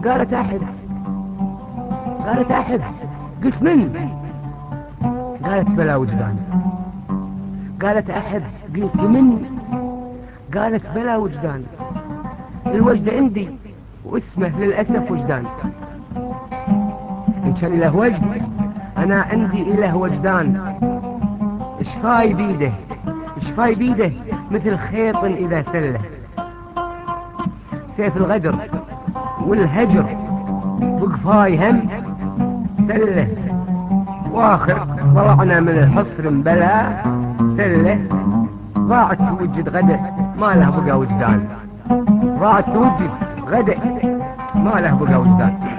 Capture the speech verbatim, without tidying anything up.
قالت أحب. قالت أحب. قلت من؟ قالت بلا وجدان. قالت أحب. قلت من؟ قالت بلا وجدان. الوجد عندي واسمه للأسف وجدان. إن كان له وجد أنا عندي إله وجدان. شفاي بيده شفاي بيده مثل خيط إذا سله. سيف الغدر والهجر وقفاي هم سله. واخر طلعنا من الحصر مبلا سله. ضاعت توجد غدا ما له بقى وجدان. ضاعت توجد غدا ما له بقى وجدان.